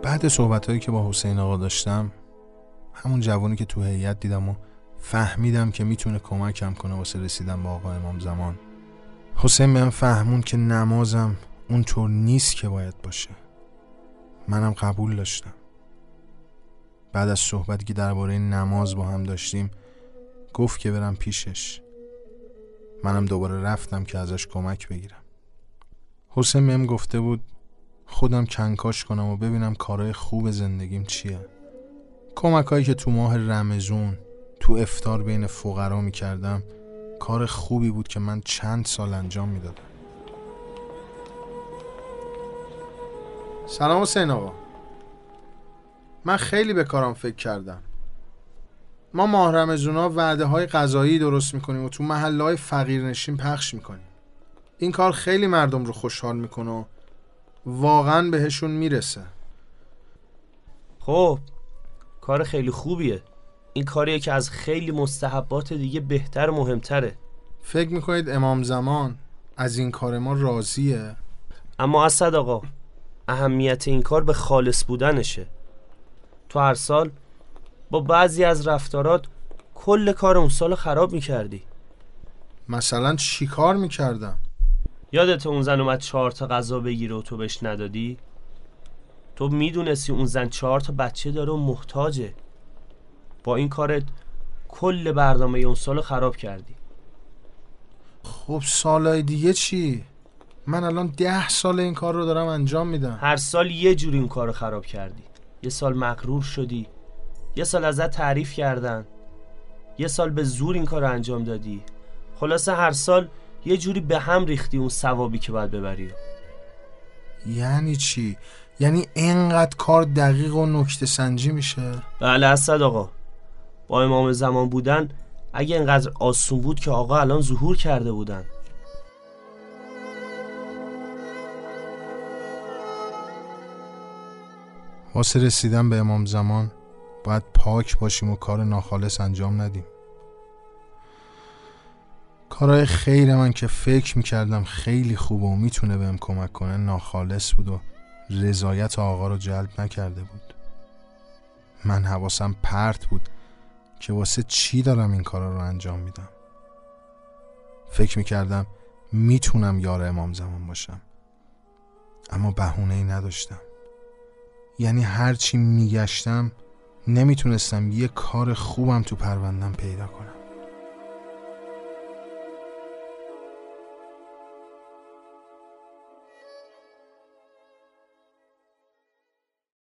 بعد صحبتایی که با حسین آقا داشتم، همون جوانی که تو هیئت دیدم و فهمیدم که میتونه کمکم کنه واسه رسیدن به آقا امام زمان. حسین بهم فهمون که نمازم اونطور نیست که باید باشه. منم قبول داشتم. بعد از صحبتی که درباره نماز با هم داشتیم گفت که برم پیشش. منم دوباره رفتم که ازش کمک بگیرم. حسین بهم گفته بود خودم کنکاش کنم و ببینم کارهای خوب زندگیم چیه. کمکایی که تو ماه رمضان تو افطار بین فقرا میکردم کار خوبی بود که من چند سال انجام میدادم. سلام حسین آقا. من خیلی به کارم فکر کردم. ما ماه رمضونا وعده های غذایی درست میکنیم و تو محله های فقیرنشین پخش میکنیم. این کار خیلی مردم رو خوشحال میکنه و واقعا بهشون میرسه. خب کار خیلی خوبیه. این کاریه که از خیلی مستحبات دیگه بهتر و مهمتره. فکر میکنید امام زمان از این کار ما راضیه؟ اما اسد آقا، اهمیت این کار به خالص بودنشه. تو هر سال با بعضی از رفتارات کل کار اون سال خراب میکردی. مثلا چی کار میکردم؟ یادت اون زن اومد 4 تا غذا بگیره و تو بهش ندادی؟ تو میدونستی اون زن 4 تا بچه داره و محتاجه. با این کارت کل برنامه اون سال خراب کردی. خب سالای دیگه چی؟ من الان 10 سال این کار رو دارم انجام میدم. هر سال یه جوری این کار رو خراب کردی. یه سال مغرور شدی، یه سال ازت تعریف کردن، یه سال به زور این کار رو انجام دادی. خلاصه هر سال یه جوری به هم ریختی اون ثوابی که باید ببری. یعنی چی؟ یعنی اینقدر کار دقیق و نکته سنجی میشه؟ بله اسد آقا، با امام زمان بودن اگه اینقدر آسون بود که آقا الان ظهور کرده بودن. واسه رسیدن به امام زمان باید پاک باشیم و کار ناخالص انجام ندیم. کارهای خیر من که فکر میکردم خیلی خوبه و میتونه بهم کمک کنه ناخالص بود و رضایت آقا رو جلب نکرده بود. من حواسم پرت بود که واسه چی دارم این کارا رو انجام میدم. فکر میکردم میتونم یار امام زمان باشم، اما بهونه‌ای نداشتم. یعنی هرچی میگشتم نمیتونستم یه کار خوبم تو پروندم پیدا کنم.